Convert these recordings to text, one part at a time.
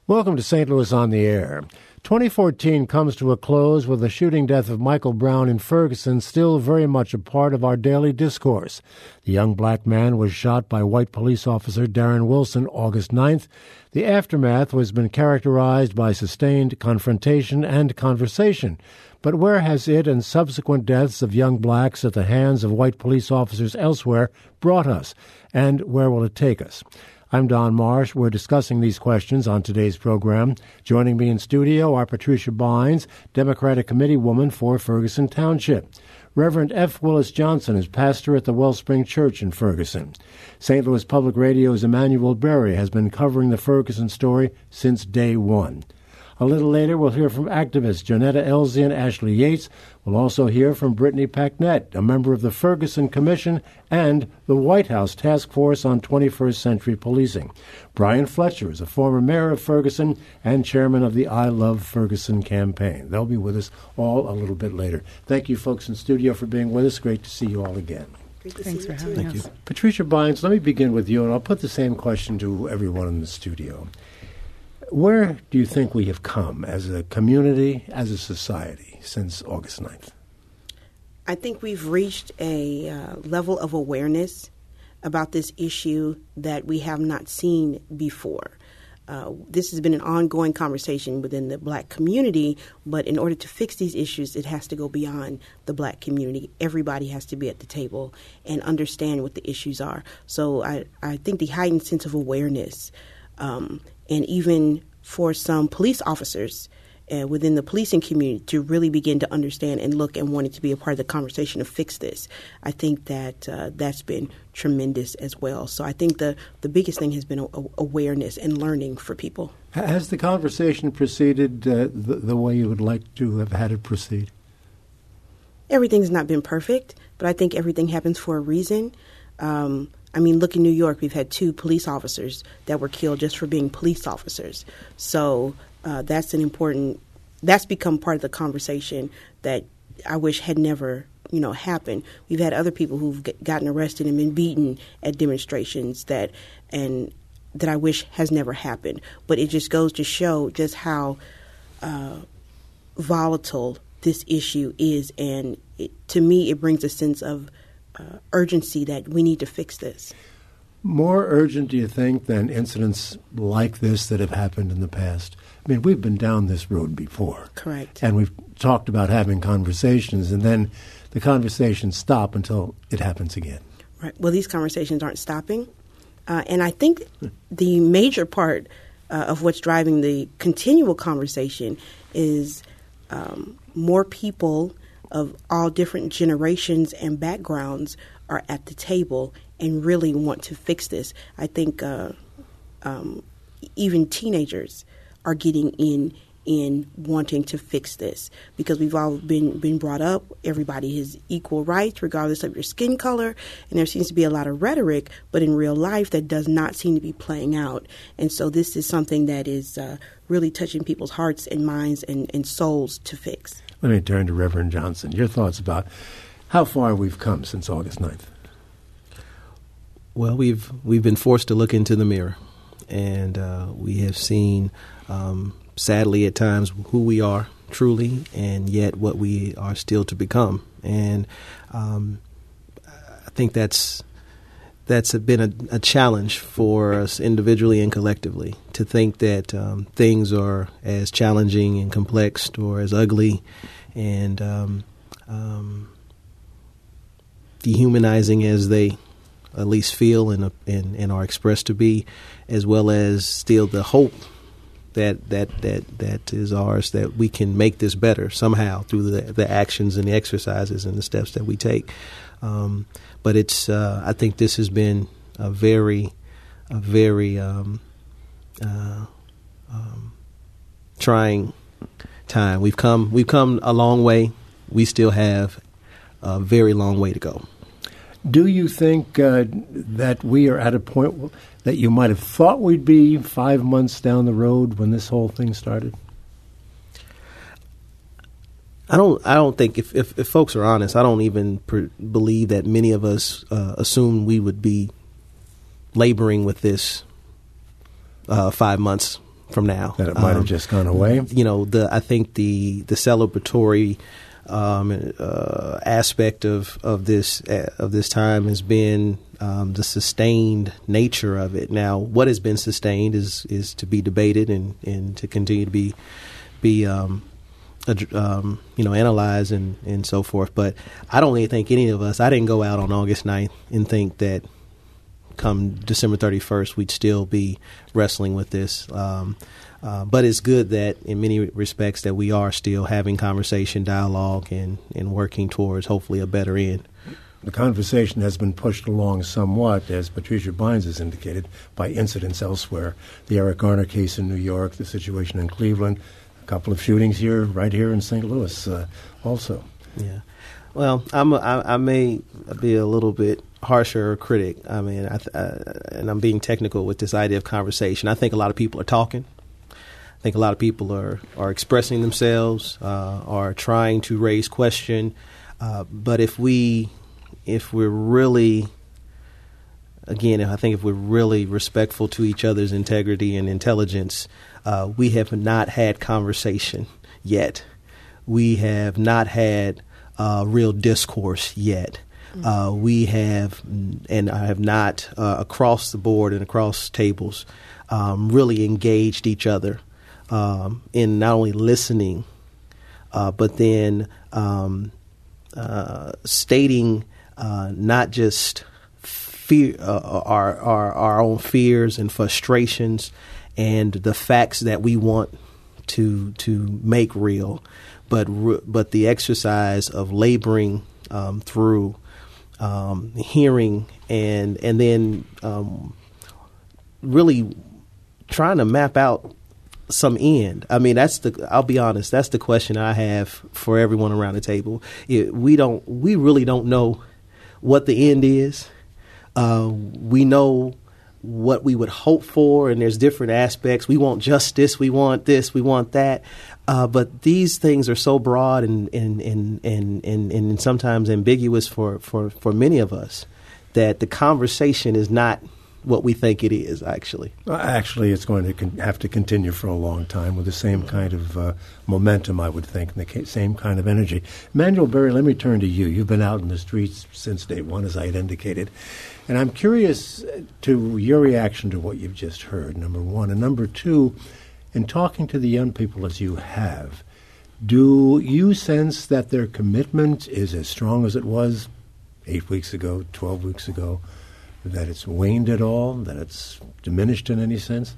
Welcome to St. Louis on the Air. 2014 comes to a close with the shooting death of Michael Brown in Ferguson still very much a part of our daily discourse. The young black man was shot by white police officer Darren Wilson August 9th. The aftermath has been characterized by sustained confrontation and conversation. But where has it and subsequent deaths of young blacks at the hands of white police officers elsewhere brought us, and where will it take us? I'm Don Marsh. We're discussing these questions on today's program. Joining me in studio are Patricia Bynes, Democratic Committee woman for Ferguson Township. Reverend F. Willis Johnson is pastor at the Wellspring Church in Ferguson. St. Louis Public Radio's Emmanuel Berry has been covering the Ferguson story since day one. A little later, we'll hear from activists Jonetta Elzie and Ashley Yates. We'll also hear from Brittany Packnett, a member of the Ferguson Commission and the White House Task Force on 21st Century Policing. Brian Fletcher is a former mayor of Ferguson and chairman of the I Love Ferguson campaign. They'll be with us all a little bit later. Thank you, folks in studio, for being with us. Great to see you all again. Thanks for having us. Patricia Bynes, let me begin with you, and I'll put the same question to everyone in the studio. Where do you think we have come as a community, as a society, since August 9th? I think we've reached a level of awareness about this issue that we have not seen before. This has been an ongoing conversation within the black community, but in order to fix these issues, it has to go beyond the black community. Everybody has to be at the table and understand what the issues are. So I think the heightened sense of awareness and even for some police officers within the policing community to really begin to understand and look and wanting to be a part of the conversation to fix this. I think that that's been tremendous as well. So I think the biggest thing has been awareness and learning for people. Has the conversation proceeded the way you would like to have had it proceed? Everything's not been perfect, but I think everything happens for a reason. Look in New York, we've had 2 police officers that were killed just for being police officers. So that's become part of the conversation that I wish had never, happened. We've had other people who've gotten arrested and been beaten at demonstrations that I wish has never happened. But it just goes to show just how volatile this issue is. And to me, it brings a sense of urgency that we need to fix this. More urgent, do you think, than incidents like this that have happened in the past? I mean, we've been down this road before. Correct. And we've talked about having conversations, and then the conversations stop until it happens again. Right. Well, these conversations aren't stopping. And I think the major part of what's driving the continual conversation is more people of all different generations and backgrounds are at the table and really want to fix this. I think even teenagers are getting in wanting to fix this because we've all been brought up. Everybody has equal rights regardless of your skin color, and there seems to be a lot of rhetoric, but in real life that does not seem to be playing out. And so this is something that is really touching people's hearts and minds and souls to fix. Let me turn to Reverend Johnson. Your thoughts about how far we've come since August 9th. Well, we've been forced to look into the mirror, and we have seen, sadly at times, who we are truly, and yet what we are still to become. And I think that's been a challenge for us individually and collectively to think that things are as challenging and complex or as ugly and dehumanizing as they at least feel and are expressed to be, as well as still the hope that is ours, that we can make this better somehow through the actions and the exercises and the steps that we take. But it's I think this has been a very trying time. We've come a long way. We still have a very long way to go. Do you think that we are at a point that you might have thought we'd be 5 months down the road when this whole thing started? I don't think if folks are honest, I don't even believe that many of us assumed we would be laboring with this 5 months from now. That it might have just gone away. I think the celebratory aspect of this time has been the sustained nature of it. Now, what has been sustained is to be debated and to continue to be analyzed and so forth. But I don't really think any of us. I didn't go out on August 9th and think that come December 31st we'd still be wrestling with this. But it's good that in many respects that we are still having conversation, dialogue, and working towards hopefully a better end. The conversation has been pushed along somewhat, as Patricia Bynes has indicated, by incidents elsewhere. The Eric Garner case in New York, the situation in Cleveland, a couple of shootings right here in St. Louis also. Yeah. Well, I may be a little bit harsher critic. I mean, and I'm being technical with this idea of conversation. I think a lot of people are talking. I think a lot of people are expressing themselves, are trying to raise question. But if we're really, again, I think if we're really respectful to each other's integrity and intelligence, we have not had conversation yet. We have not had real discourse yet. We have, and I have not, across the board and across tables, really engaged each other in not only listening, but then stating not just fear, our own fears and frustrations, and the facts that we want to make real, but the exercise of laboring through hearing and then really trying to map out some end. I mean, I'll be honest, that's the question I have for everyone around the table. We really don't know what the end is. We know what we would hope for, and there's different aspects. We want justice, we want this, we want that. But these things are so broad and sometimes ambiguous for many of us that the conversation is not what we think it is, actually. Actually, it's going to have to continue for a long time with the same kind of momentum, I would think, and the same kind of energy. Emanuel Berry, let me turn to you. You've been out in the streets since day one, as I had indicated. And I'm curious to your reaction to what you've just heard, number one. And number two, in talking to the young people as you have, do you sense that their commitment is as strong as it was 8 weeks ago, 12 weeks ago, that it's waned at all, that it's diminished in any sense?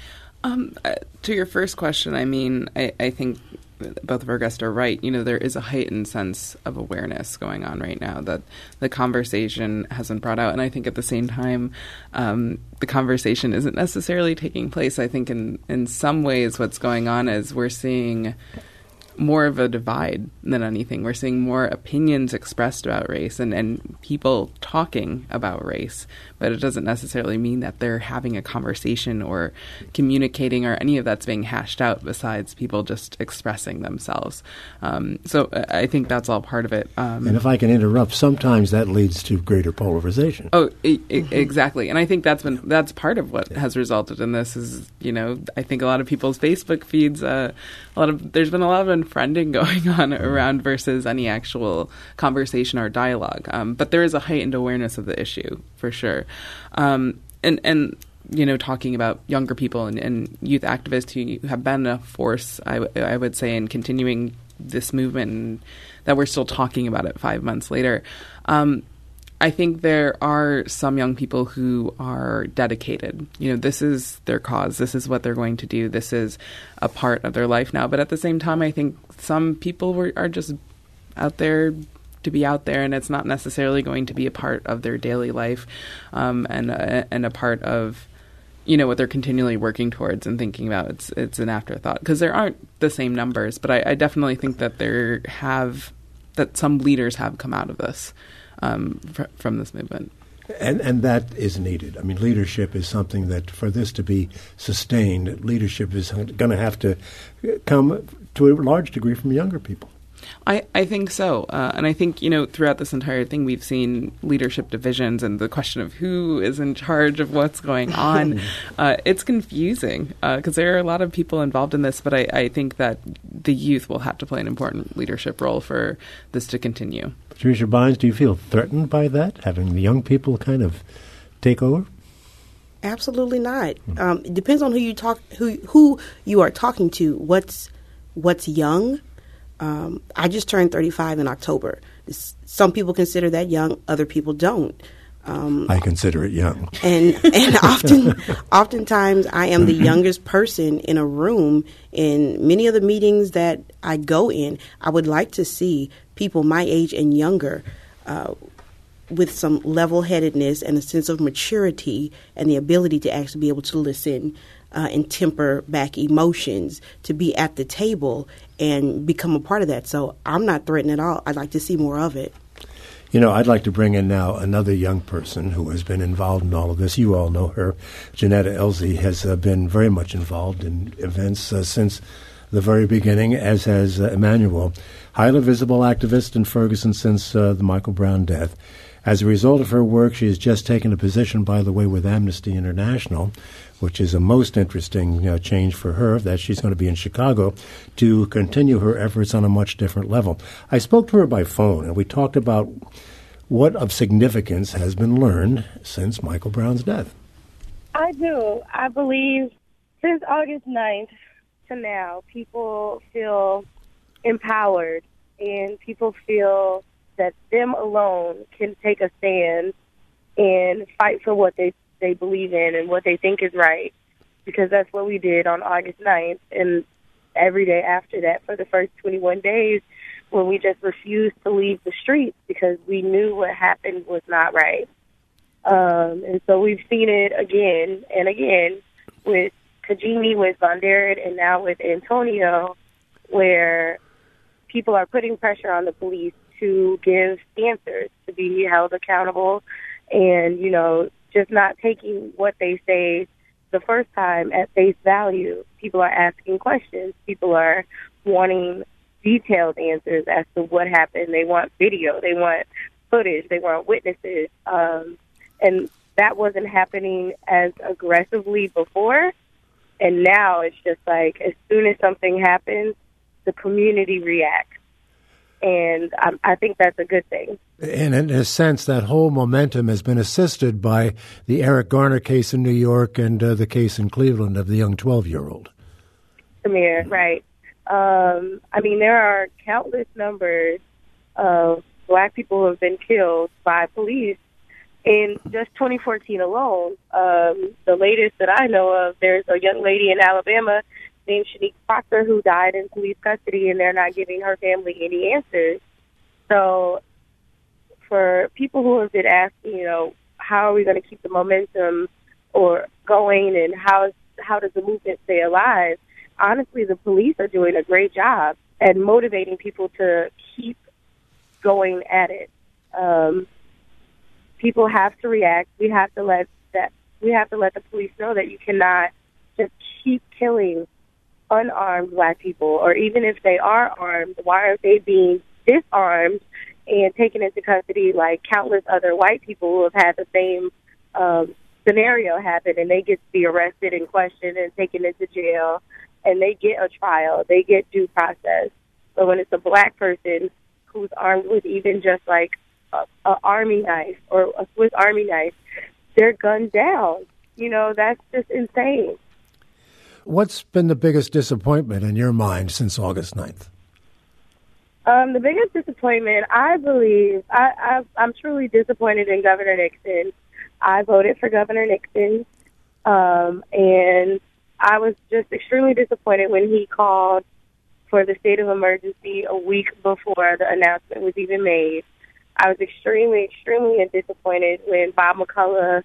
To your first question, I mean, I think both of our guests are right. There is a heightened sense of awareness going on right now that the conversation hasn't brought out. And I think at the same time, the conversation isn't necessarily taking place. I think in some ways what's going on is we're seeing more of a divide than anything. We're seeing more opinions expressed about race and people talking about race, but it doesn't necessarily mean that they're having a conversation or communicating or any of that's being hashed out besides people just expressing themselves. So I think that's all part of it. And if I can interrupt, sometimes that leads to greater polarization. Oh, exactly. And I think that's part of what has resulted in this is, I think a lot of people's Facebook feeds, there's been a lot of unfriending going on around versus any actual conversation or dialogue. But there is a heightened awareness of the issue for sure. And talking about younger people and youth activists who have been a force, I would say, in continuing this movement and that we're still talking about it 5 months later. I think there are some young people who are dedicated. This is their cause. This is what they're going to do. This is a part of their life now. But at the same time, I think some people are just out there to be out there, and it's not necessarily going to be a part of their daily life and a part of what they're continually working towards and thinking about. It's an afterthought because there aren't the same numbers. But I definitely think that that some leaders have come out of this. From this movement. And that is needed. I mean, leadership is something that for this to be sustained, leadership is going to have to come to a large degree from younger people. I think so. And I think, throughout this entire thing, we've seen leadership divisions and the question of who is in charge of what's going on. It's confusing because there are a lot of people involved in this, but I think that the youth will have to play an important leadership role for this to continue. Patricia Bynes, do you feel threatened by that, having the young people kind of take over? Absolutely not. It depends on who you are talking to. What's young. I just turned 35 in October. Some people consider that young, other people don't. I consider it young. And oftentimes I am the youngest person in a room. In many of the meetings that I go in, I would like to see people my age and younger with some level-headedness and a sense of maturity and the ability to actually be able to listen and temper back emotions, to be at the table and become a part of that. So I'm not threatened at all. I'd like to see more of it. I'd like to bring in now another young person who has been involved in all of this. You all know her. Janetta Elzie has been very much involved in events since the very beginning, as has Emmanuel. Highly visible activist in Ferguson since the Michael Brown death. As a result of her work, she has just taken a position, by the way, with Amnesty International, which is a most interesting change for her, that she's going to be in Chicago to continue her efforts on a much different level. I spoke to her by phone, and we talked about what of significance has been learned since Michael Brown's death. I do. I believe since August 9th to now, people feel empowered, and people feel that them alone can take a stand and fight for what they believe in and what they think is right, because that's what we did on August 9th and every day after that for the first 21 days, when we just refused to leave the streets because we knew what happened was not right. And so we've seen it again and again with Kajimi, with Vonderrit, and now with Antonio, where people are putting pressure on the police to give answers, to be held accountable, and, just not taking what they say the first time at face value. People are asking questions. People are wanting detailed answers as to what happened. They want video. They want footage. They want witnesses. And that wasn't happening as aggressively before. And now it's just like, as soon as something happens, the community reacts. And I think that's a good thing. And in a sense, that whole momentum has been assisted by the Eric Garner case in New York and the case in Cleveland of the young 12-year-old. Samir, right. There are countless numbers of black people who have been killed by police in just 2014 alone. The latest that I know of, there's a young lady in Alabama named Shanique Proctor who died in police custody, and they're not giving her family any answers. So for people who have been asking, how are we going to keep the momentum or going, and how does the movement stay alive, honestly, the police are doing a great job at motivating people to keep going at it. People have to react. We have to let the police know that you cannot just keep killing unarmed black people, or even if they are armed, why aren't they being disarmed and taken into custody like countless other white people who have had the same scenario happen, and they get to be arrested and questioned and taken into jail, and they get a trial, they get due process. But when it's a black person who's armed with even just like a army knife or a Swiss Army knife, they're gunned down. That's just insane. What's been the biggest disappointment in your mind since August 9th? The biggest disappointment, I believe, I'm truly disappointed in Governor Nixon. I voted for Governor Nixon, and I was just extremely disappointed when he called for the state of emergency a week before the announcement was even made. I was extremely, extremely disappointed when Bob McCullough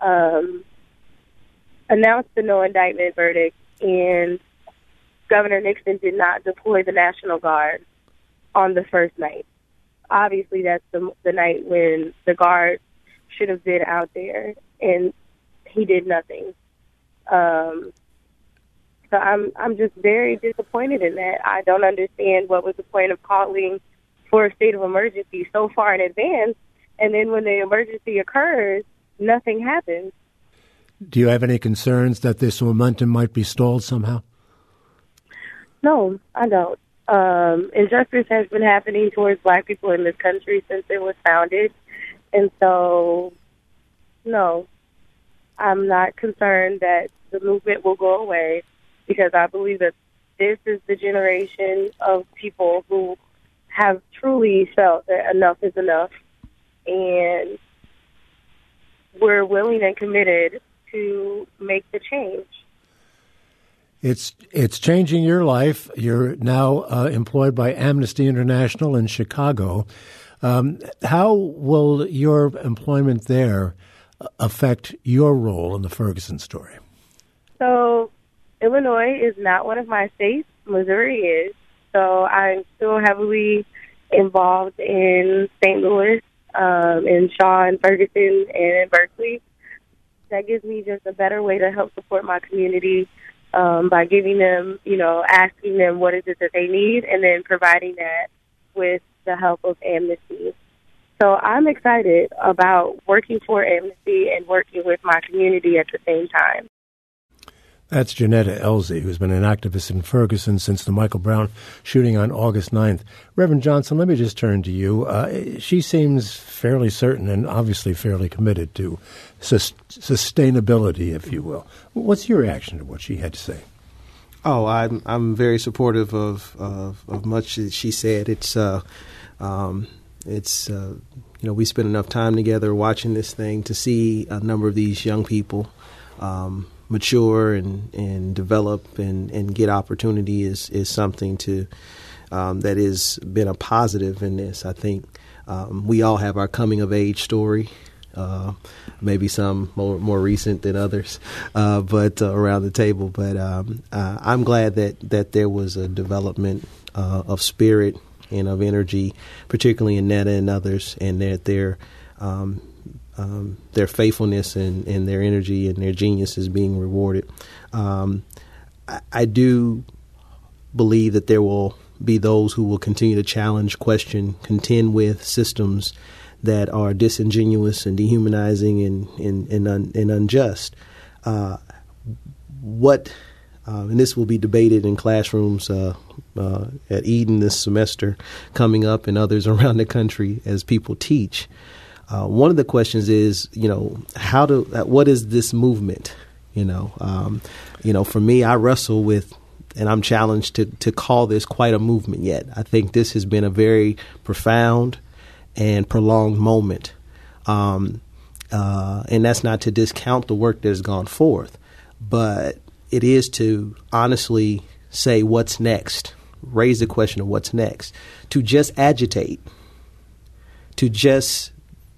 announced the no indictment verdict, and Governor Nixon did not deploy the National Guard on the first night. Obviously, that's the night when the Guard should have been out there, and he did nothing. So I'm just very disappointed in that. I don't understand what was the point of calling for a state of emergency so far in advance, and then when the emergency occurs, nothing happens. Do you have any concerns that this momentum might be stalled somehow? No, I don't. Injustice has been happening towards Black people in this country since it was founded. And so, no, I'm not concerned that the movement will go away, because I believe that this is the generation of people who have truly felt that enough is enough. And we're willing and committed to make the change. It's changing your life. You're now employed by Amnesty International in Chicago. How will your employment there affect your role in the Ferguson story? So, Illinois is not one of my states. Missouri is. So I'm still heavily involved in St. Louis, in Shaw and Ferguson, and in Berkeley. That gives me just a better way to help support my community by giving them, asking them what is it that they need, and then providing that with the help of Amnesty. So I'm excited about working for Amnesty and working with my community at the same time. That's Janetta Elzie, who's been an activist in Ferguson since the Michael Brown shooting on August 9th. Reverend Johnson, let me just turn to you. She seems fairly certain and obviously fairly committed to sustainability, if you will. What's your reaction to what she had to say? Oh, I'm very supportive of much that she said. We spent enough time together watching this thing to see a number of these young people mature and develop and get opportunity is something to that has been a positive in this. I think we all have our coming of age story, maybe some more recent than others, but around the table. But I'm glad that there was a development of spirit and of energy, particularly in Netta and others, and that their faithfulness and their energy and their genius is being rewarded. I do believe that there will be those who will continue to challenge, question, contend with systems that are disingenuous and dehumanizing and unjust. And this will be debated in classrooms at Eden this semester coming up, and others around the country as people teach. One of the questions is, what is this movement? For me, I wrestle with, and I'm challenged to call this quite a movement yet. I think this has been a very profound and prolonged moment. And that's not to discount the work that has gone forth, but it is to honestly say what's next, raise the question of what's next, to just agitate, to just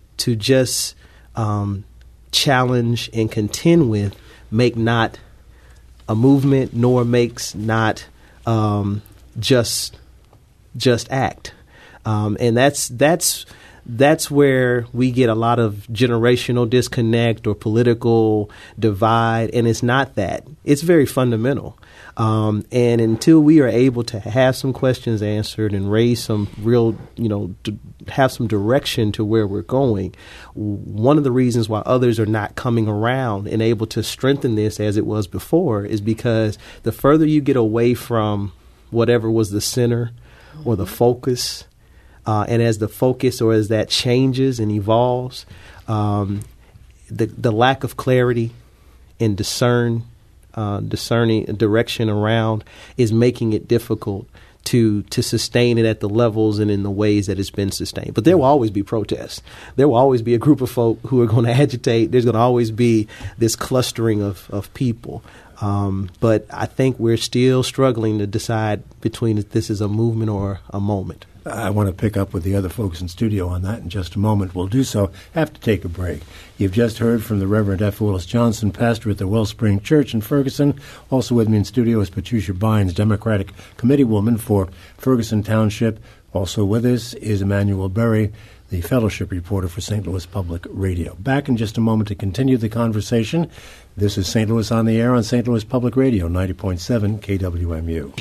challenge and contend with, make not a movement, nor makes not just act. And that's where we get a lot of generational disconnect or political divide, and it's not that. It's very fundamental. And until we are able to have some questions answered and raise some real, have some direction to where we're going, one of the reasons why others are not coming around and able to strengthen this as it was before is because the further you get away from whatever was the center or the focus, and as the focus or as that changes and evolves, the lack of clarity and discerning direction around is making it difficult to sustain it at the levels and in the ways that it's been sustained. But there will always be protests. There will always be a group of folk who are going to agitate. There's going to always be this clustering of people. But I think we're still struggling to decide between if this is a movement or a moment. I want to pick up with the other folks in studio on that in just a moment. We'll do so. Have to take a break. You've just heard from the Reverend F. Willis Johnson, pastor at the Wellspring Church in Ferguson. Also with me in studio is Patricia Bynes, Democratic Committeewoman for Ferguson Township. Also with us is Emmanuel Berry, the fellowship reporter for St. Louis Public Radio. Back in just a moment to continue the conversation. This is St. Louis on the Air on St. Louis Public Radio, 90.7 KWMU.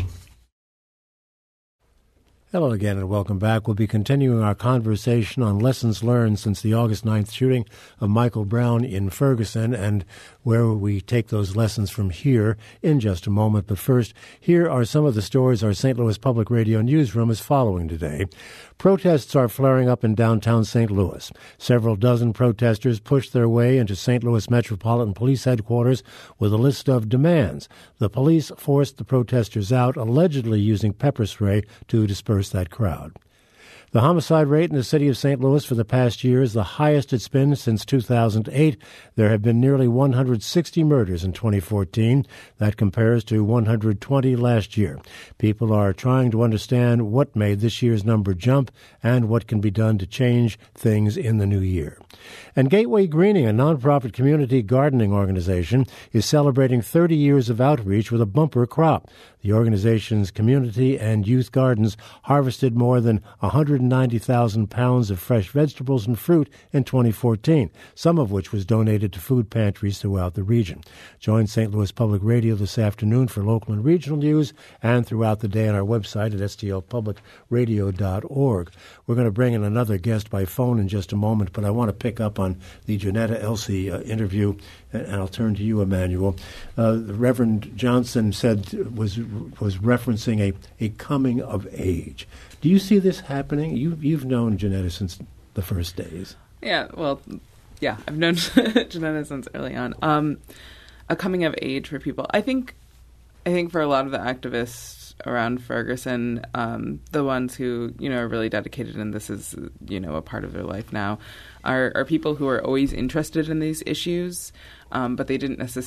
Hello again and welcome back. We'll be continuing our conversation on lessons learned since the August 9th shooting of Michael Brown in Ferguson and where we take those lessons from here in just a moment. But first, here are some of the stories our St. Louis Public Radio newsroom is following today. Protests are flaring up in downtown St. Louis. Several dozen protesters pushed their way into St. Louis Metropolitan Police Headquarters with a list of demands. The police forced the protesters out, allegedly using pepper spray to disperse that crowd. The homicide rate in the city of St. Louis for the past year is the highest it's been since 2008. There have been nearly 160 murders in 2014. That compares to 120 last year. People are trying to understand what made this year's number jump and what can be done to change things in the new year. And Gateway Greening, a nonprofit community gardening organization, is celebrating 30 years of outreach with a bumper crop. The organization's community and youth gardens harvested more than 190,000 pounds of fresh vegetables and fruit in 2014, some of which was donated to food pantries throughout the region. Join St. Louis Public Radio this afternoon for local and regional news and throughout the day on our website at stlpublicradio.org. We're going to bring in another guest by phone in just a moment, but I want to pick up on the Janetta Elsey interview, and I'll turn to you, Emmanuel. The Reverend Johnson said was referencing a coming of age. Do you see this happening? You've known Janetta since the first days. Yeah, I've known Janetta since early on. A coming of age for people. I think for a lot of the activists around Ferguson, the ones who, are really dedicated and this is, a part of their life now, are people who are always interested in these issues, but they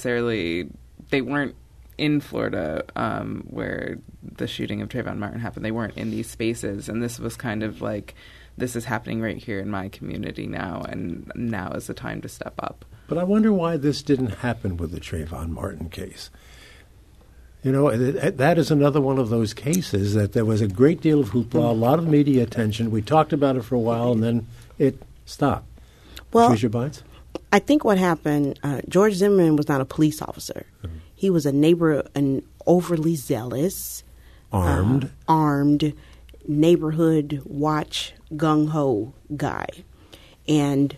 weren't in Florida where the shooting of Trayvon Martin happened. They weren't in these spaces, and this was kind of like, this is happening right here in my community now, and now is the time to step up. But I wonder why this didn't happen with the Trayvon Martin case. That is another one of those cases that there was a great deal of hoopla, a lot of media attention. We talked about it for a while, and then it stopped. Well, Patricia Bynes? I think what happened, George Zimmerman was not a police officer. Mm-hmm. He was a neighbor, an overly zealous, armed neighborhood watch gung-ho guy. And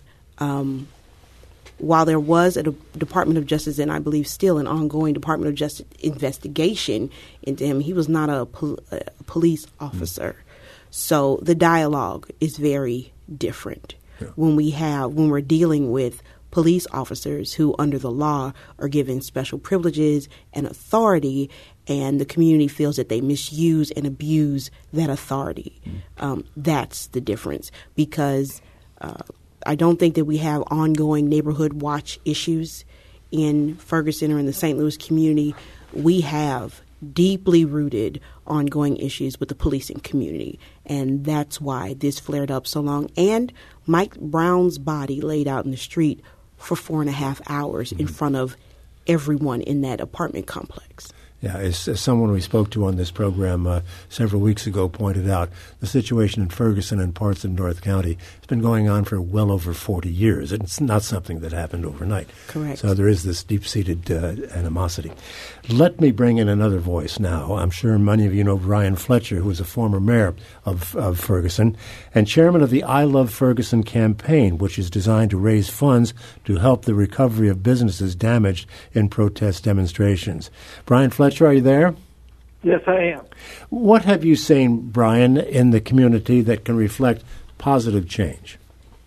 while there was a Department of Justice and I believe still an ongoing Department of Justice investigation into him, he was not a police officer. Mm-hmm. So the dialogue is very different when we're dealing with police officers who under the law are given special privileges and authority, and the community feels that they misuse and abuse that authority. That's the difference, because I don't think that we have ongoing neighborhood watch issues in Ferguson or in the St. Louis community. We have deeply rooted ongoing issues with the policing community, and that's why this flared up so long. And Mike Brown's body laid out in the street for 4.5 hours in front of everyone in that apartment complex. Yeah, as someone we spoke to on this program several weeks ago pointed out, the situation in Ferguson and parts of North County has been going on for well over 40 years. It's not something that happened overnight. Correct. So there is this deep-seated animosity. Let me bring in another voice now. I'm sure many of you know Brian Fletcher, who was a former mayor of Ferguson and chairman of the I Love Ferguson campaign, which is designed to raise funds to help the recovery of businesses damaged in protest demonstrations. Brian Fletcher, are you there? Yes, I am. What have you seen, Brian, in the community that can reflect positive change?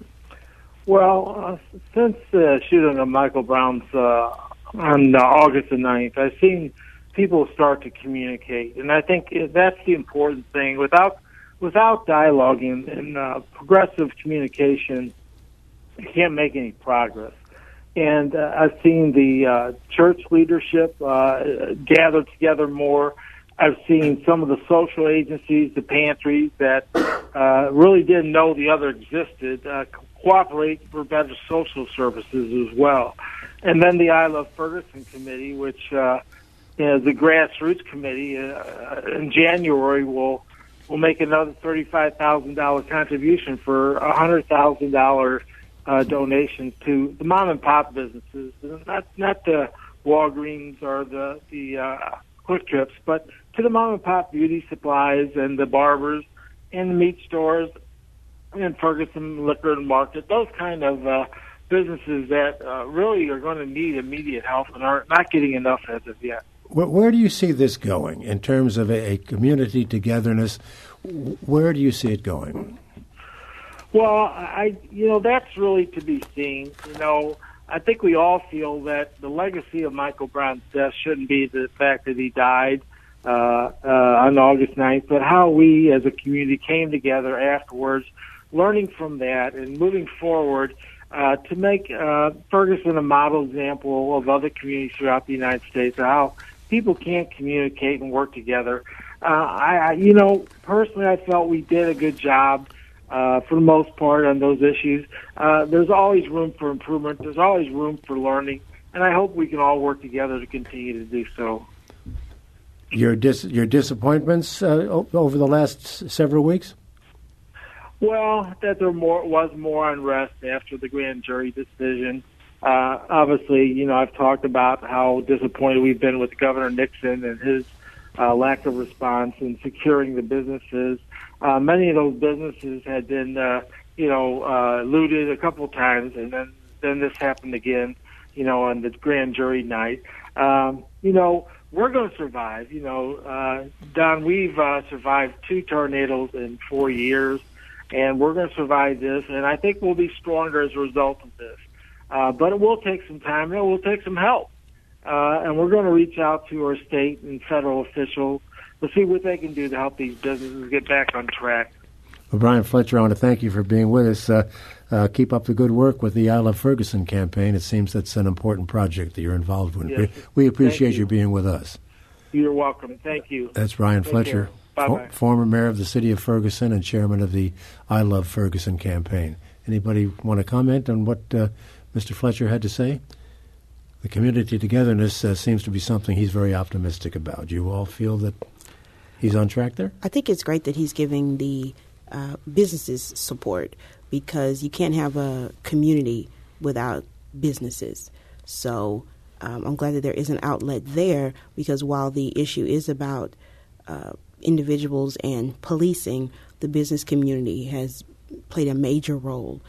Well, since the shooting of Michael Brown's on August the 9th, I've seen people start to communicate, and I think that's the important thing. Without dialoguing and progressive communication, you can't make any progress. And I've seen the church leadership gather together more. I've seen some of the social agencies, the pantries that really didn't know the other existed, cooperate for better social services as well. And then the I Love Ferguson Committee, which the grassroots committee in January will make another $35,000 contribution for a $100,000 donations to the mom and pop businesses, not the Walgreens or the Quick Trips, but to the mom and pop beauty supplies and the barbers and the meat stores and Ferguson Liquor and Market, those kind of businesses that really are going to need immediate help and are not getting enough as of yet. Where do you see this going in terms of a community togetherness? Where do you see it going? Well, that's really to be seen. I think we all feel that the legacy of Michael Brown's death shouldn't be the fact that he died on August 9th, but how we as a community came together afterwards, learning from that and moving forward to make Ferguson a model example of other communities throughout the United States, how people can communicate and work together. Personally, I felt we did a good job for the most part on those issues. There's always room for improvement. There's always room for learning, and I hope we can all work together to continue to do so. Your disappointments over the last several weeks? Well, that there was more unrest after the grand jury decision. Obviously, I've talked about how disappointed we've been with Governor Nixon and his lack of response in securing the businesses. Many of those businesses had been, looted a couple of times, and then this happened again, on the grand jury night. We're going to survive. Don, we've survived 2 tornadoes in 4 years, and we're going to survive this, and I think we'll be stronger as a result of this. But it will take some time, and it will take some help. And we're going to reach out to our state and federal officials to see what they can do to help these businesses get back on track. Well, Brian Fletcher, I want to thank you for being with us. Keep up the good work with the I Love Ferguson campaign. It seems that's an important project that you're involved with. Yes. We appreciate you being with us. You're welcome. Thank you. That's Brian Fletcher, former mayor of the city of Ferguson and chairman of the I Love Ferguson campaign. Anybody want to comment on what Mr. Fletcher had to say? The community togetherness seems to be something he's very optimistic about. Do you all feel that he's on track there? I think it's great that he's giving the businesses support, because you can't have a community without businesses. So I'm glad that there is an outlet there, because while the issue is about individuals and policing, the business community has played a major role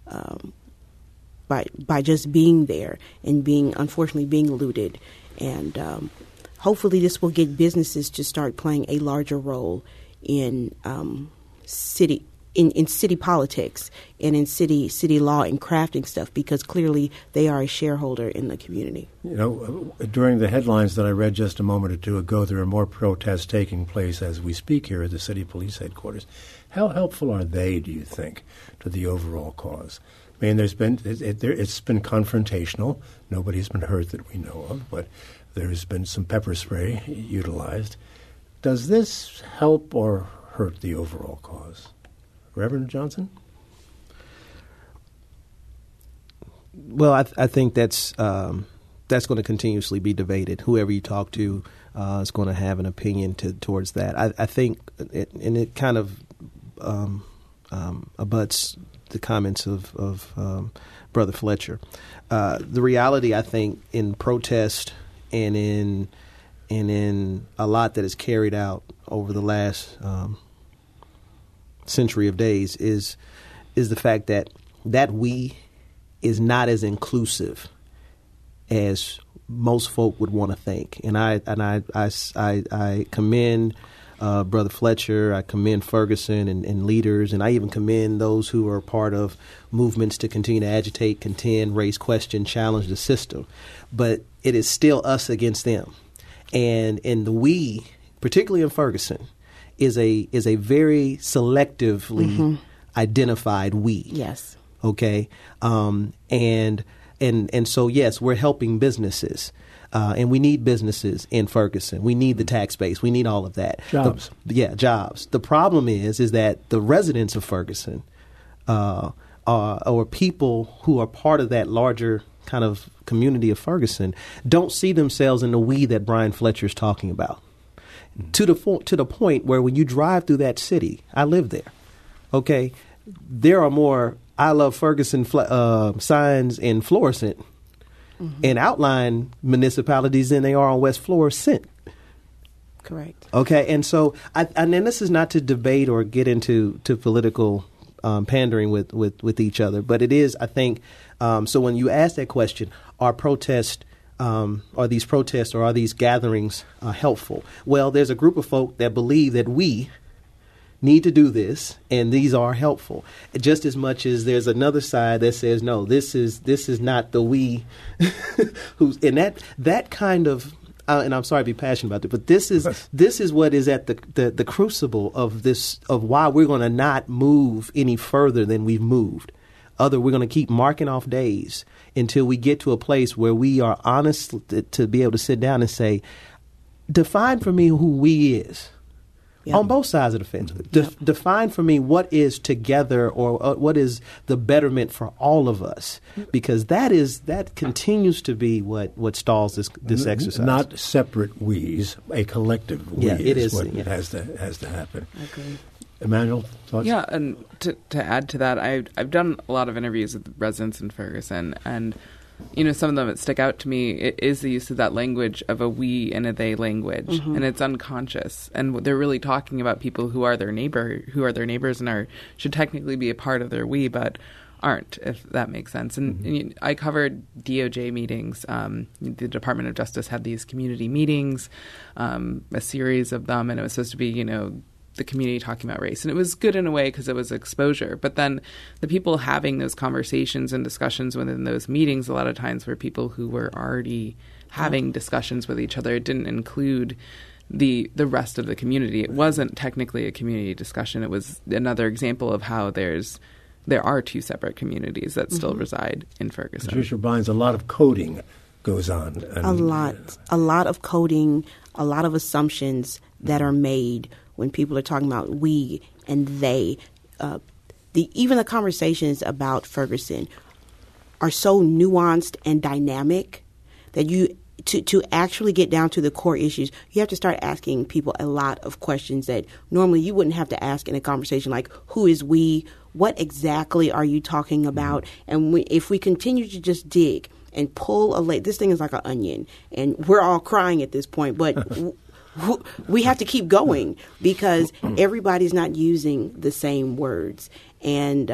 by just being there and unfortunately being looted. And hopefully this will get businesses to start playing a larger role in city politics and in city law and crafting stuff, because clearly they are a shareholder in the community. During the headlines that I read just a moment or two ago, there are more protests taking place as we speak here at the city police headquarters. How helpful are they, do you think, to the overall cause? I mean, it's been confrontational. Nobody's been hurt that we know of, but there's been some pepper spray utilized. Does this help or hurt the overall cause? Reverend Johnson? Well, I think that's going to continuously be debated. Whoever you talk to is going to have an opinion towards that. I think, it kind of abuts the comments of Brother Fletcher. The reality, I think, in protest and in a lot that is carried out over the last century of days is the fact that we is not as inclusive as most folk would want to think. And I commend Brother Fletcher. I commend Ferguson and leaders, and I even commend those who are part of movements to continue to agitate, contend, raise question, challenge the system. But it is still us against them. And the we, particularly in Ferguson, is a very selectively identified we. Yes. Okay. And so yes, we're helping businesses. And we need businesses in Ferguson. We need the tax base. We need all of that. Jobs. Jobs. The problem is that the residents of Ferguson or people who are part of that larger kind of community of Ferguson don't see themselves in the we that Brian Fletcher is talking about. To the point where when you drive through that city, I live there, okay, there are more I Love Ferguson signs in Florissant in outlying municipalities than they are on West Florissant. Correct. Okay, and so, and then this is not to debate or get into political pandering with each other, but it is, I think, so when you ask that question, are these protests or are these gatherings helpful? Well, there's a group of folk that believe that we need to do this, and these are helpful. Just as much as there's another side that says, no, this is not the we who's in that kind of. And I'm sorry to be passionate about it, but this is what is at the crucible of this, of why we're going to not move any further than we've moved. We're going to keep marking off days until we get to a place where we are honest to be able to sit down and say, define for me who we is. Yep. On both sides of the fence. Define for me what is together or what is the betterment for all of us, because that continues to be what stalls this exercise. Not separate we's, a collective we is what has to happen. Okay. Emmanuel, thoughts? Yeah, and to add to that, I've done a lot of interviews with residents in Ferguson, and some of them that stick out to me is the use of that language of a we and a they language, and it's unconscious. And they're really talking about people who are their neighbors and should technically be a part of their we, but aren't, if that makes sense. And I covered DOJ meetings. The Department of Justice had these community meetings, a series of them, and it was supposed to be, the community talking about race. And it was good in a way because it was exposure. But then the people having those conversations and discussions within those meetings a lot of times were people who were already having discussions with each other. It didn't include the rest of the community. It wasn't technically a community discussion. It was another example of how there are two separate communities that still reside in Ferguson. Patricia Bynes, a lot of coding goes on. A lot of coding, a lot of assumptions that are made when people are talking about we and they. Even the conversations about Ferguson are so nuanced and dynamic that to actually get down to the core issues, you have to start asking people a lot of questions that normally you wouldn't have to ask in a conversation like, who is we? What exactly are you talking about? And if we continue to just dig and pull this thing is like an onion, and we're all crying at this point, but we have to keep going because everybody's not using the same words. And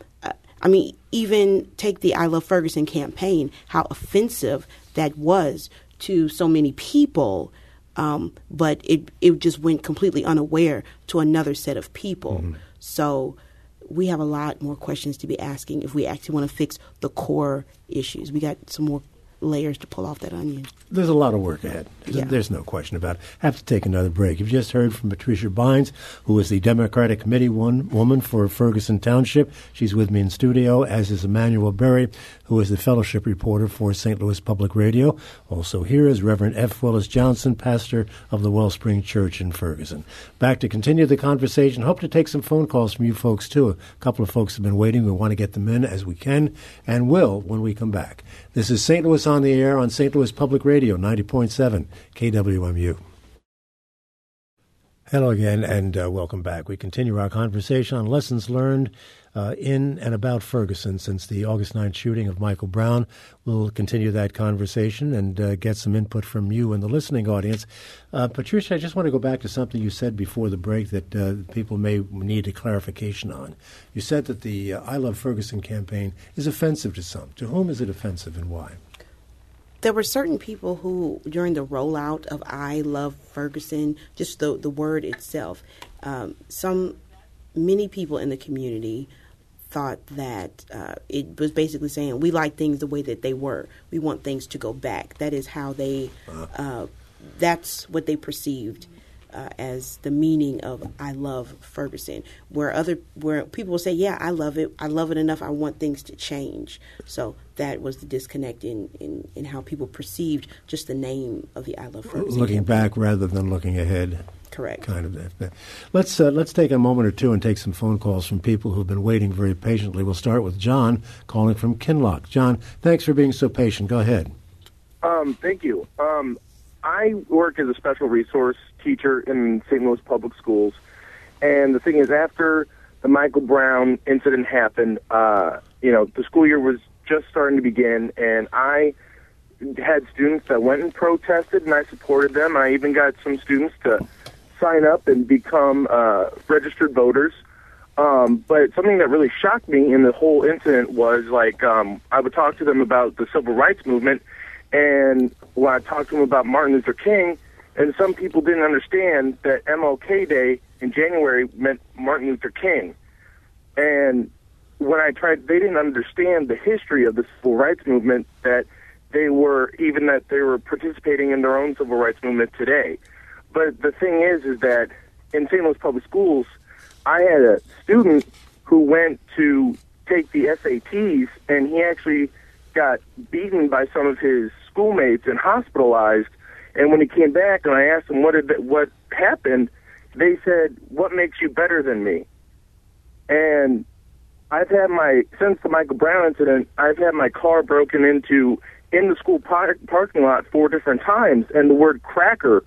even take the I Love Ferguson campaign, how offensive that was to so many people, but it just went completely unaware to another set of people. So we have a lot more questions to be asking if we actually want to fix the core issues. We got some more layers to pull off that onion. There's a lot of work ahead. There's no question about it. Have to take another break. You've just heard from Patricia Bynes, who is the Democratic Committee woman for Ferguson Township. She's with me in studio, as is Emmanuel Berry, who is the fellowship reporter for St. Louis Public Radio. Also here is Reverend F. Willis Johnson, pastor of the Wellspring Church in Ferguson. Back to continue the conversation. Hope to take some phone calls from you folks, too. A couple of folks have been waiting. We want to get them in as we can and will when we come back. This is St. Louis on the Air on St. Louis Public Radio, 90.7 KWMU. Hello again, and welcome back. We continue our conversation on lessons learned in and about Ferguson since the August 9th shooting of Michael Brown. We'll continue that conversation and get some input from you and the listening audience. Patricia, I just want to go back to something you said before the break that people may need a clarification on. You said that the I Love Ferguson campaign is offensive to some. To whom is it offensive and why? There were certain people who, during the rollout of I Love Ferguson, just the word itself, many people in the community thought that it was basically saying, we like things the way that they were. We want things to go back. That is how that's what they perceived as the meaning of "I love Ferguson," where people will say, "Yeah, I love it enough. I want things to change." So that was the disconnect in how people perceived just the name of the "I love Ferguson." Looking back rather than looking ahead. Correct. Kind of that. Let's take a moment or two and take some phone calls from people who've been waiting very patiently. We'll start with John calling from Kinloch. John, thanks for being so patient. Go ahead. Thank you. I work as a special resource teacher in St. Louis Public Schools, and the thing is, after the Michael Brown incident happened, the school year was just starting to begin, and I had students that went and protested, and I supported them. I even got some students to sign up and become registered voters. But something that really shocked me in the whole incident was, I would talk to them about the civil rights movement, and when I talked to them about Martin Luther King, and some people didn't understand that MLK Day in January meant Martin Luther King. And when I tried, they didn't understand the history of the civil rights movement, that they were participating in their own civil rights movement today. But the thing is that in St. Louis Public Schools, I had a student who went to take the SATs, and he actually got beaten by some of his schoolmates and hospitalized. And when he came back and I asked him what happened, they said, "What makes you better than me?" And since the Michael Brown incident, I've had my car broken into in the school parking lot 4 different times, and the word cracker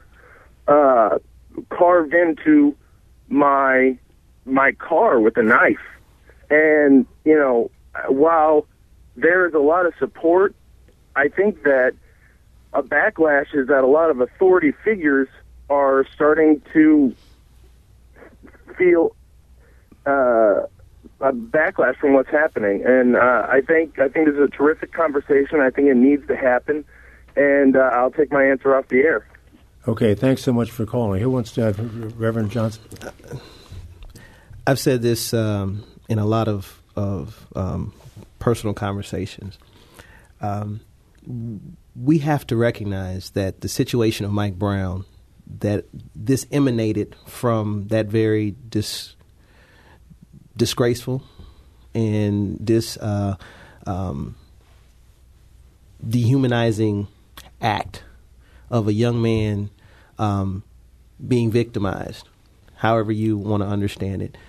carved into my car with a knife. And, while there is a lot of support, I think that a backlash is that a lot of authority figures are starting to feel a backlash from what's happening. And I think this is a terrific conversation. I think it needs to happen. And I'll take my answer off the air. Okay, thanks so much for calling. Who wants to, Reverend Johnson? I've said this in a lot of personal conversations. We have to recognize that the situation of Mike Brown, that this emanated from that very disgraceful and dehumanizing act of a young man being victimized, however you want to understand it.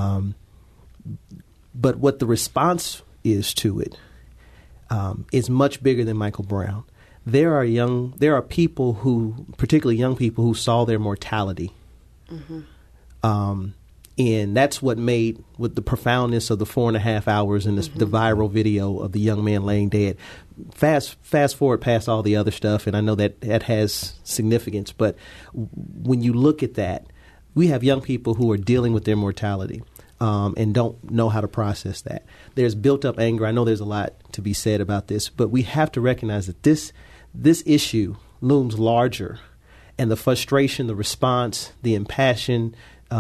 But what the response is to it is much bigger than Michael Brown. There are people who, particularly young people, who saw their mortality. Mm-hmm. And that's what made, with the profoundness of the 4.5 hours and the viral video of the young man laying dead. Fast forward past all the other stuff, and I know that has significance. But when you look at that, we have young people who are dealing with their mortality and don't know how to process that. There's built up anger. I know there's a lot to be said about this, but we have to recognize that this issue looms larger, and the frustration, the response, the impassioned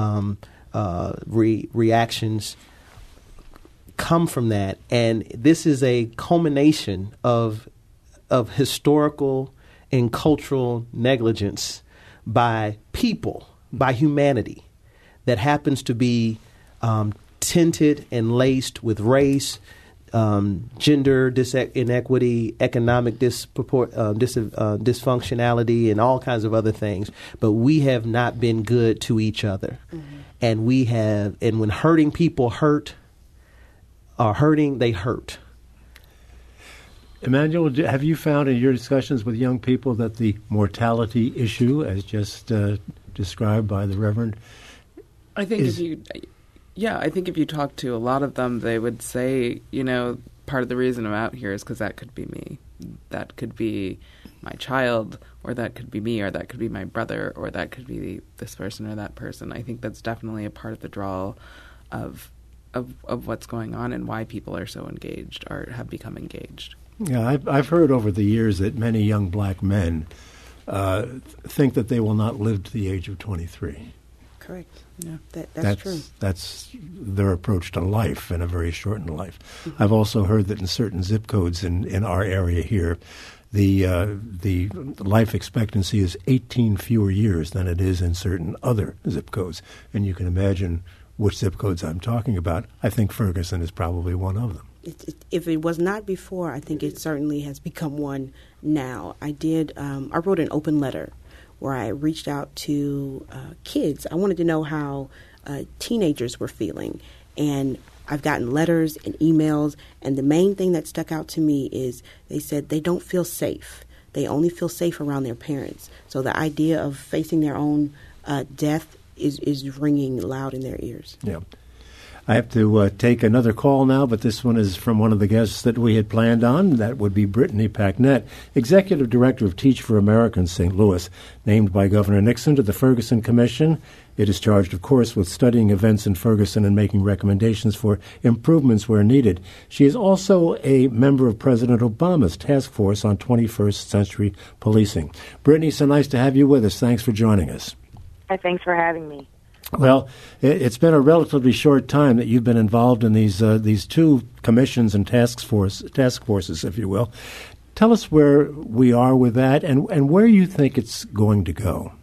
reactions come from that. And this is a culmination of historical and cultural negligence by people, by humanity, that happens to be tinted and laced with race, gender inequity, economic dysfunctionality, and all kinds of other things. But we have not been good to each other. Mm-hmm. And when hurting people are hurting, they hurt. Emmanuel, have you found in your discussions with young people that the mortality issue, as just described by the Reverend, I think if you talk to a lot of them, they would say, part of the reason I'm out here is because that could be me. That could be my child, or that could be me, or that could be my brother, or that could be this person or that person. I think that's definitely a part of the draw of what's going on and why people are so engaged or have become engaged. Yeah, I've heard over the years that many young black men think that they will not live to the age of 23. Correct. Yeah, that's true. That's their approach to life, and a very shortened life. Mm-hmm. I've also heard that in certain zip codes in our area here, the life expectancy is 18 fewer years than it is in certain other zip codes. And you can imagine which zip codes I'm talking about. I think Ferguson is probably one of them. If it was not before, I think it certainly has become one now. I wrote an open letter where I reached out to kids. I wanted to know how teenagers were feeling. And I've gotten letters and emails, and the main thing that stuck out to me is they said they don't feel safe. They only feel safe around their parents. So the idea of facing their own death is ringing loud in their ears. Yeah. I have to take another call now, but this one is from one of the guests that we had planned on. That would be Brittany Packnett, Executive Director of Teach for America in St. Louis, named by Governor Nixon to the Ferguson Commission. It is charged, of course, with studying events in Ferguson and making recommendations for improvements where needed. She is also a member of President Obama's Task Force on 21st Century Policing. Brittany, so nice to have you with us. Thanks for joining us. Thanks for having me. Well, it's been a relatively short time that you've been involved in these two commissions and task forces, if you will. Tell us where we are with that and where you think it's going to go.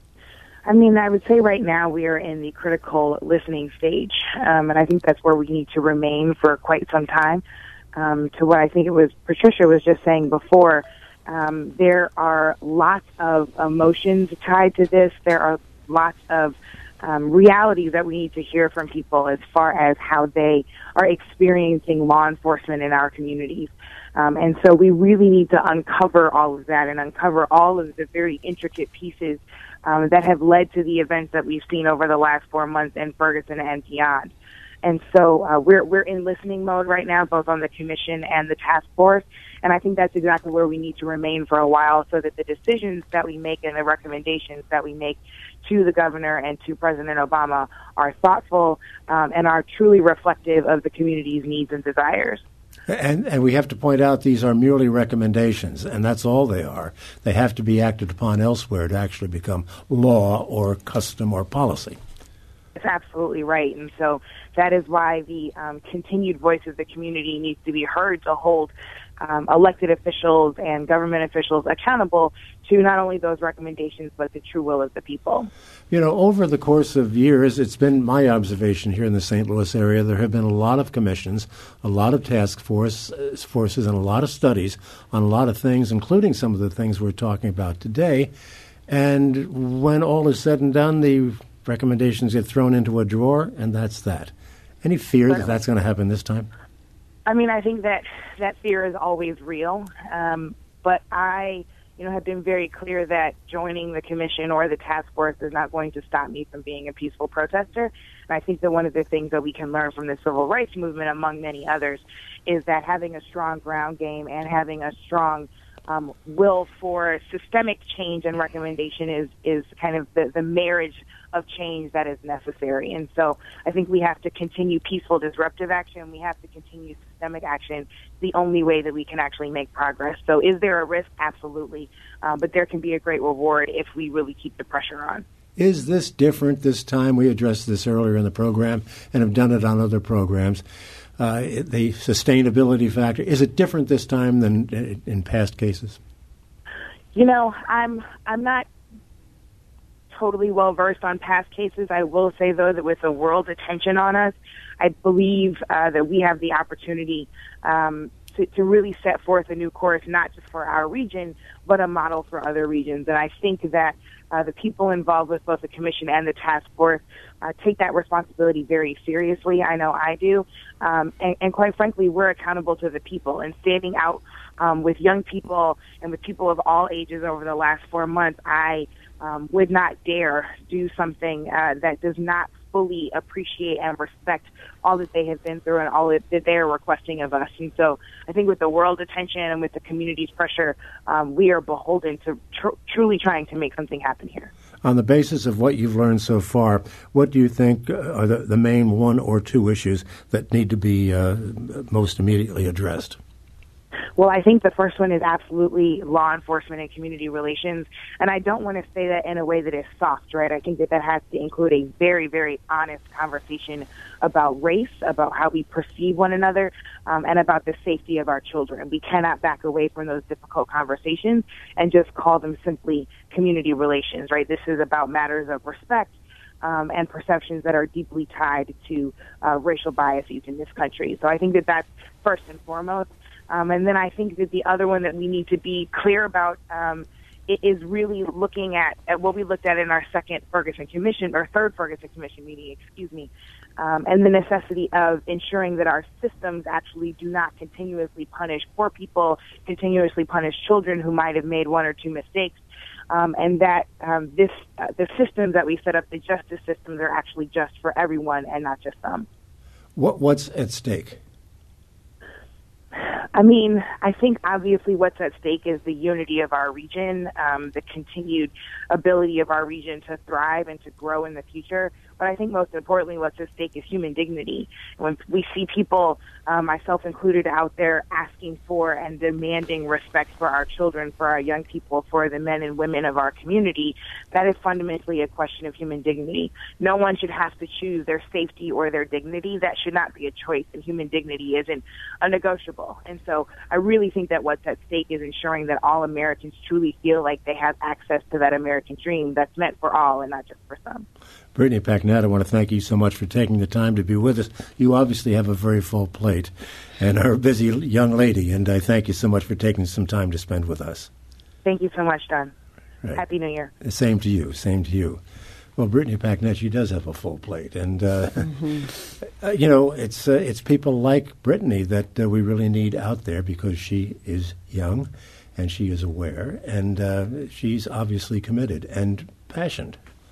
I mean, I would say right now we are in the critical listening stage, and I think that's where we need to remain for quite some time. To what I think it was Patricia was just saying before, there are lots of emotions tied to this. There are lots of realities that we need to hear from people as far as how they are experiencing law enforcement in our communities. And so we really need to uncover all of that and uncover all of the very intricate pieces that have led to the events that we've seen over the last 4 months in Ferguson and beyond. And so we're in listening mode right now, both on the commission and the task force. And I think that's exactly where we need to remain for a while so that the decisions that we make and the recommendations that we make to the governor and to President Obama are thoughtful and are truly reflective of the community's needs and desires. And we have to point out these are merely recommendations, and that's all they are. They have to be acted upon elsewhere to actually become law or custom or policy. That's absolutely right. And so that is why the continued voice of the community needs to be heard to hold elected officials and government officials accountable to not only those recommendations, but the true will of the people. You know, over the course of years, it's been my observation here in the St. Louis area, there have been a lot of commissions, a lot of task forces, and a lot of studies on a lot of things, including some of the things we're talking about today. And when all is said and done, the recommendations get thrown into a drawer, and that's that. Any fear that that's going to happen this time? I mean, I think that fear is always real, but I, have been very clear that joining the commission or the task force is not going to stop me from being a peaceful protester. And I think that one of the things that we can learn from the civil rights movement, among many others, is that having a strong ground game and having a strong will for systemic change and recommendation is kind of the marriage of change that is necessary. And so I think we have to continue peaceful disruptive action. We have to continue systemic action. It's the only way that we can actually make progress. So is there a risk? Absolutely. But there can be a great reward if we really keep the pressure on. Is this different this time? We addressed this earlier in the program and have done it on other programs. The sustainability factor, is it different this time than in past cases? I'm not totally well versed on past cases. I will say, though, that with the world's attention on us, I believe that we have the opportunity to really set forth a new course, not just for our region, but a model for other regions. And I think that the people involved with both the commission and the task force take that responsibility very seriously. I know I do. And quite frankly, we're accountable to the people. And standing out with young people and with people of all ages over the last 4 months, I would not dare do something that does not fully appreciate and respect all that they have been through and all that they are requesting of us. And so I think with the world attention and with the community's pressure, we are beholden to truly trying to make something happen here. On the basis of what you've learned so far, what do you think are the main one or two issues that need to be most immediately addressed? Well, I think the first one is absolutely law enforcement and community relations. And I don't want to say that in a way that is soft, right? I think that has to include a very, very honest conversation about race, about how we perceive one another, and about the safety of our children. We cannot back away from those difficult conversations and just call them simply community relations, right? This is about matters of respect and perceptions that are deeply tied to racial biases in this country. So I think that that's first and foremost. And then I think that the other one that we need to be clear about is really looking at what we looked at in our third Ferguson Commission meeting, and the necessity of ensuring that our systems actually do not continuously punish poor people, continuously punish children who might have made one or two mistakes, and that the systems that we set up, the justice systems, are actually just for everyone and not just some. What's at stake? I mean, I think obviously what's at stake is the unity of our region, the continued ability of our region to thrive and to grow in the future. But I think most importantly, what's at stake is human dignity. When we see people, myself included, out there asking for and demanding respect for our children, for our young people, for the men and women of our community, that is fundamentally a question of human dignity. No one should have to choose their safety or their dignity. That should not be a choice, and human dignity isn't a negotiable. And so I really think that what's at stake is ensuring that all Americans truly feel like they have access to that American dream that's meant for all and not just for some. Brittany Packnett, I want to thank you so much for taking the time to be with us. You obviously have a very full plate and are a busy young lady, and I thank you so much for taking some time to spend with us. Thank you so much, Don. Right. Happy New Year. Same to you. Same to you. Well, Brittany Packnett, she does have a full plate, and it's people like Brittany that we really need out there because she is young, and she is aware, and she's obviously committed and passionate.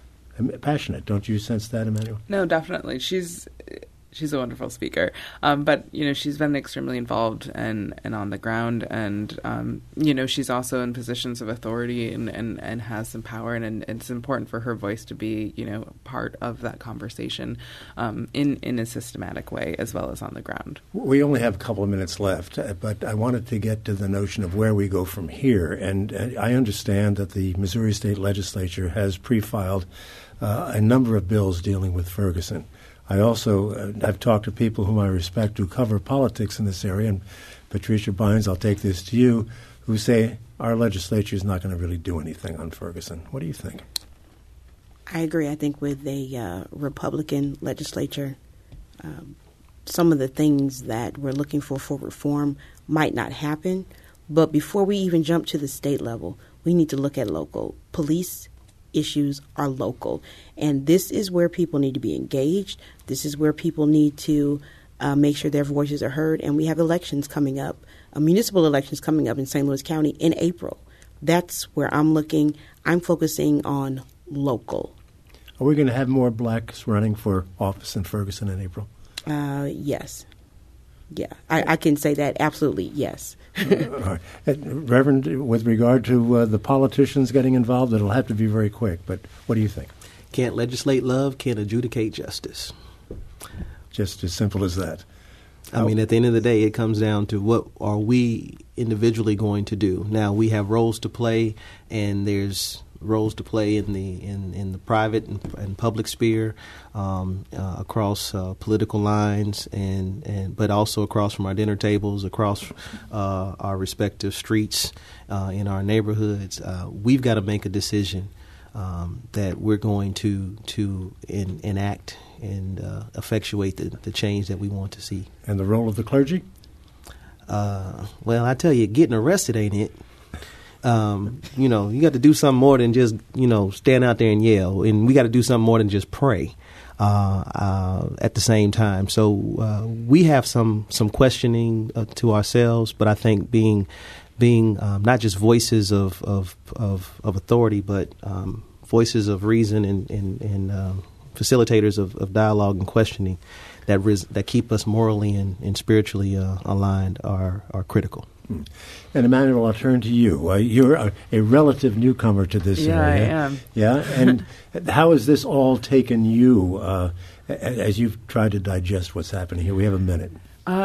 Don't you sense that, Emmanuel? No, definitely. She's a wonderful speaker, but she's been extremely involved and on the ground, and she's also in positions of authority and has some power, and it's important for her voice to be part of that conversation in a systematic way as well as on the ground. We only have a couple of minutes left, but I wanted to get to the notion of where we go from here, and I understand that the Missouri State Legislature has pre-filed a number of bills dealing with Ferguson. I also I've talked to people whom I respect who cover politics in this area, and Patricia Bynes, I'll take this to you, who say our legislature is not going to really do anything on Ferguson. What do you think? I agree. I think with a Republican legislature, some of the things that we're looking for reform might not happen. But before we even jump to the state level, we need to look at local. Police issues are local, and this is where people need to be engaged. This is where people need to make sure their voices are heard, and we have elections coming up, municipal elections coming up in St. Louis County in April. That's where I'm looking. I'm focusing on local. Are we going to have more blacks running for office in Ferguson in April? Yes. Yeah, I can say that absolutely, yes. All right. Reverend, with regard to the politicians getting involved, it'll have to be very quick, but what do you think? Can't legislate love, can't adjudicate justice. Just as simple as that. I mean, at the end of the day, it comes down to what are we individually going to do. Now, we have roles to play, and there's roles to play in the private and public sphere, across political lines, but also across from our dinner tables, across our respective streets, in our neighborhoods. We've got to make a decision that we're going to enact and effectuate the change that we want to see. And the role of the clergy? Well, I tell you, getting arrested ain't it. You got to do something more than just, stand out there and yell. And we got to do something more than just pray at the same time. So we have some questioning to ourselves, but I think being not just voices of authority, but voices of reason and facilitators of dialogue and questioning that keep us morally and spiritually aligned are critical. And Emmanuel, I'll turn to you. You're a relative newcomer to this area. I am. Yeah, and how has this all taken you as you've tried to digest what's happening here? We have a minute.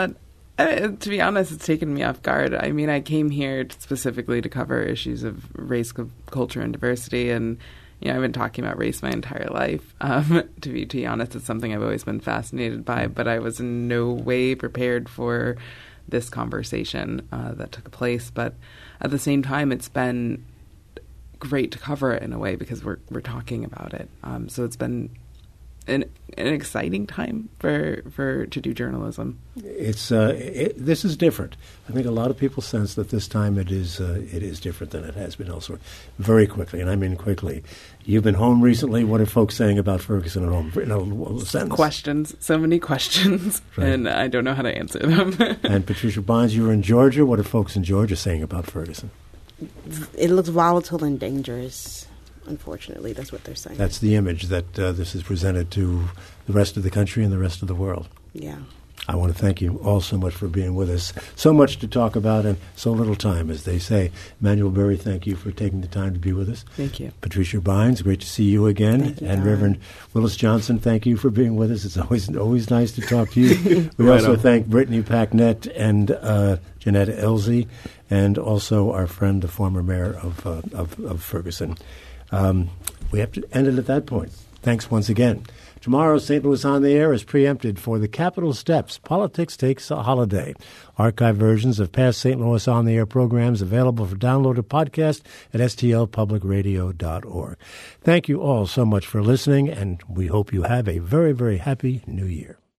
To be honest, it's taken me off guard. I mean, I came here specifically to cover issues of race, culture, and diversity, and I've been talking about race my entire life. To be honest, it's something I've always been fascinated by, but I was in no way prepared for this conversation that took place. But at the same time, it's been great to cover it in a way because we're talking about it. So it's been an exciting time to do journalism. This is different. I think a lot of people sense that this time it is different than it has been elsewhere. Very quickly, and I mean quickly. You've been home recently. What are folks saying about Ferguson at home? In a sentence. Questions. So many questions, right. And I don't know how to answer them. And Patricia Bynes, you were in Georgia. What are folks in Georgia saying about Ferguson? It looks volatile and dangerous. Unfortunately, that's what they're saying. That's the image that this is presented to the rest of the country and the rest of the world. Yeah. I want to thank you all so much for being with us. So much to talk about and so little time, as they say. Emmanuel Berry, thank you for taking the time to be with us. Thank you. Patricia Bynes, great to see you again. Thank you, and Don. Reverend Willis Johnson, thank you for being with us. It's always nice to talk to you. We also thank Brittany Packnett and Janetta Elsie, and also our friend, the former mayor of Ferguson. We have to end it at that point. Thanks once again. Tomorrow, St. Louis on the Air is preempted for the Capitol Steps. Politics takes a holiday. Archive versions of past St. Louis on the Air programs available for download or podcast at stlpublicradio.org. Thank you all so much for listening, and we hope you have a very, very happy New Year.